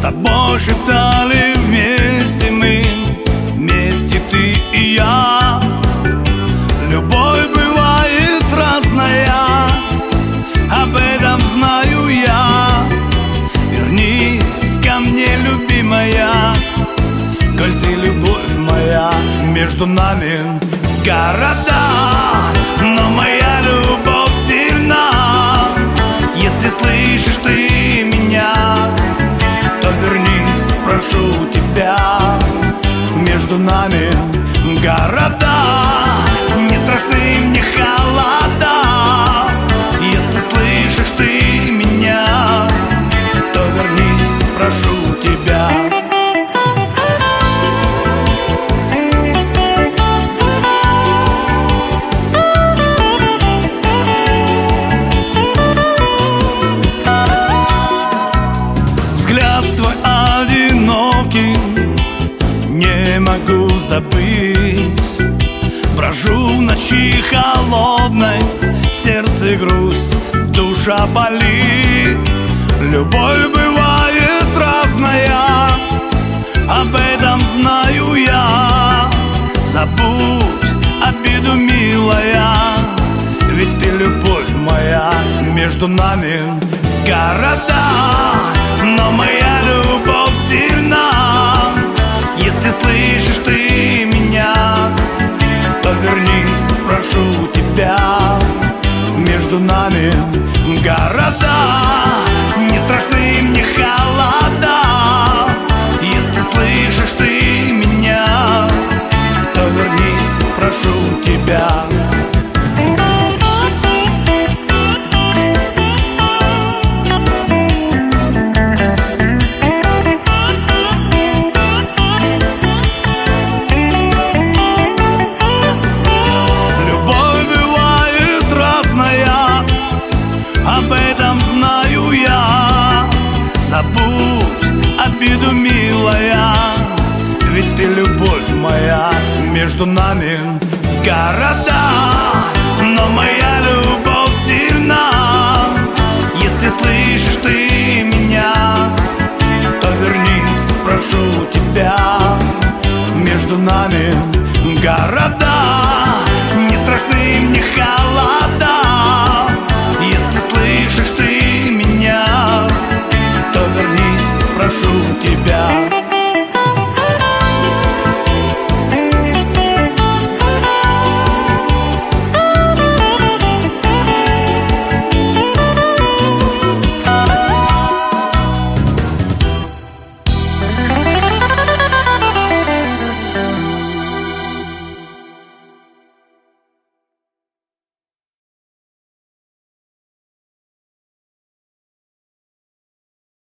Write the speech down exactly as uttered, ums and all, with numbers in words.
тобой шептали вместе мы, вместе ты и я. Любовь бывает разная, об этом знаю я. Вернись ко мне, любимая, коль ты любовь моя. Между нами города, но моя любовь сильна. Если слышишь ты меня, то вернись, прошу тебя. Между нами города, не страшны мне холода. Если слышишь ты меня, то вернись, прошу тебя. Взгляд твой одинокий не могу забыть. Брожу в ночи холодной, в сердце грусть, душа болит. Любовь бывает разная, об этом знаю я. Забудь обиду, милая, ведь ты любовь моя. Между нами города, но моя любовь сильна. Если слышишь ты меня, то вернись, прошу тебя. Между нами города, не страшны мне холода. Если слышишь ты меня, то вернись, прошу тебя. Об этом знаю я. Забудь обиду, милая, ведь ты любовь моя. Между нами города, но моя